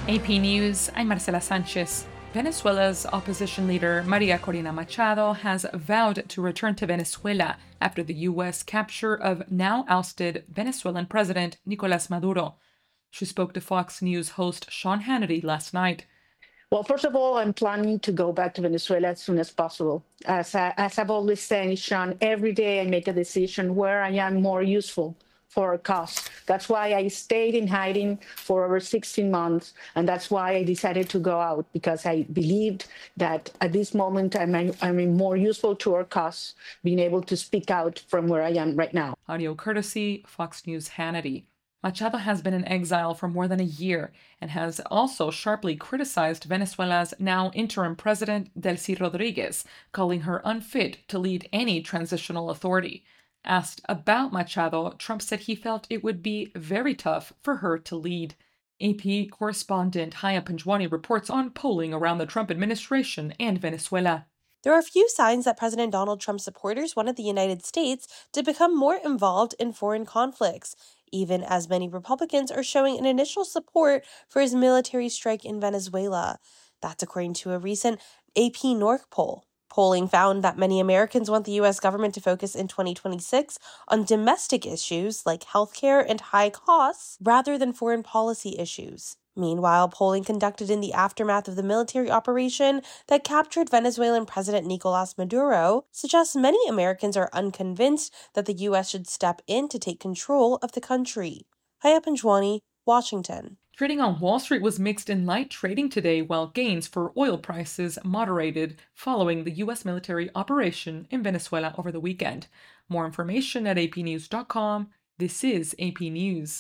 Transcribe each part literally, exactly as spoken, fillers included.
A P News, I'm Marcela Sanchez. Venezuela's opposition leader, Maria Corina Machado, has vowed to return to Venezuela after the U S capture of now ousted Venezuelan President Nicolas Maduro. She spoke to Fox News host Sean Hannity last night. Well, first of all, I'm planning to go back to Venezuela as soon as possible. As, I, as I've always said, Sean, every day I make a decision where I am more useful for a cause. That's why I stayed in hiding for over sixteen months, and that's why I decided to go out, because I believed that at this moment I'm, I'm more useful to our cause, being able to speak out from where I am right now. Audio courtesy Fox News Hannity. Machado has been in exile for more than a year and has also sharply criticized Venezuela's now interim president, Delcy Rodriguez, calling her unfit to lead any transitional authority. Asked about Machado, Trump said he felt it would be very tough for her to lead. A P correspondent Haya Panjwani reports on polling around the Trump administration and Venezuela. There are few signs that President Donald Trump's supporters wanted the United States to become more involved in foreign conflicts, even as many Republicans are showing an initial support for his military strike in Venezuela. That's according to a recent A P North poll. Polling found that many Americans want the U S government to focus in twenty twenty-six on domestic issues like healthcare and high costs rather than foreign policy issues. Meanwhile, polling conducted in the aftermath of the military operation that captured Venezuelan President Nicolas Maduro suggests many Americans are unconvinced that the U S should step in to take control of the country. Haya Panjwani, Washington. Trading on Wall Street was mixed in light trading today, while gains for oil prices moderated following the U S military operation in Venezuela over the weekend. More information at a p news dot com. This is A P News.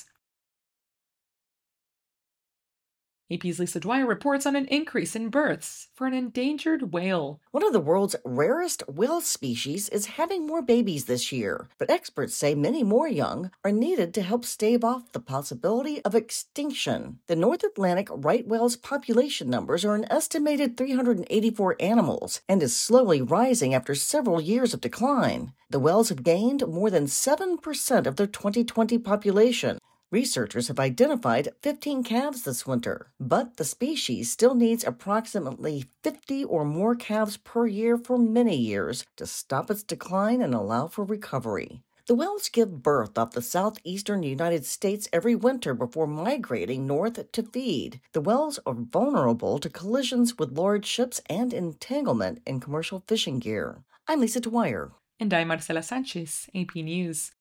A P's Lisa Dwyer reports on an increase in births for an endangered whale. One of the world's rarest whale species is having more babies this year, but experts say many more young are needed to help stave off the possibility of extinction. The North Atlantic right whale's population numbers are an estimated three hundred eighty-four animals and is slowly rising after several years of decline. The whales have gained more than seven percent of their twenty twenty population. Researchers have identified fifteen calves this winter, but the species still needs approximately fifty or more calves per year for many years to stop its decline and allow for recovery. The whales give birth off the southeastern United States every winter before migrating north to feed. The whales are vulnerable to collisions with large ships and entanglement in commercial fishing gear. I'm Lisa Dwyer. And I'm Marcela Sanchez, A P News.